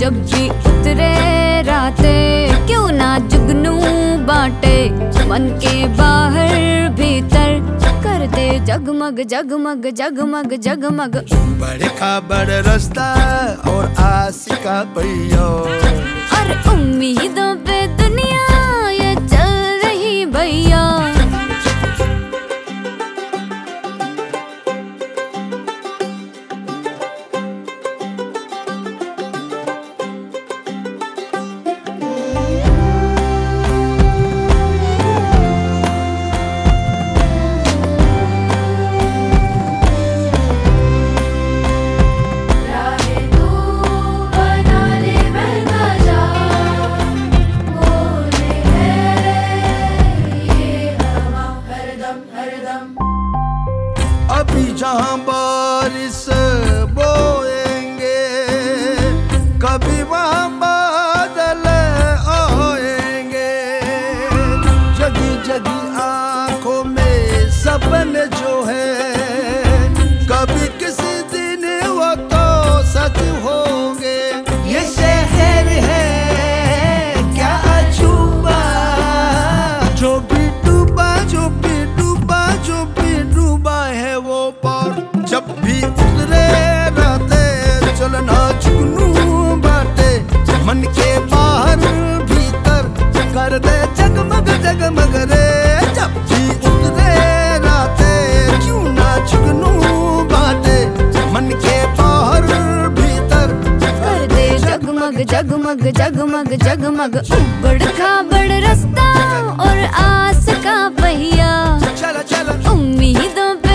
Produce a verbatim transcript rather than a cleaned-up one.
जब भी उतरे राते, क्यों ना जुगनू बाटे मन के बाहर भीतर, कर दे जगमग जगमग जगमग जगमग। बड़े का बड़ रास्ता और आसी का पहिया, और उम्मीदों पे दुनिया ये चल रही भैया। अभी जहाँ बारिश बोएंगे, कभी वहाँ बादल आएंगे। जगी जगी आंखों में सपने जो है, कभी किसी दिन वो तो सच होंगे। ये शहर है क्या अजूबा, जो भी डूबा जो भी डूबा जो भी डूबा है वो पार। जब भी उतरे राते चलना जुगनू बाटे, मन के बाहर भीतर कर दे जगमग जगमग रे। जब भी उतरे राते क्यों ना जुगनू बाटे, मन के बाहर भीतर कर दे जगमग जगमग जगमग जगमग। उबड़ खाबड़ रास्ता और आस का पहिया, चला चला उम्मीदों पे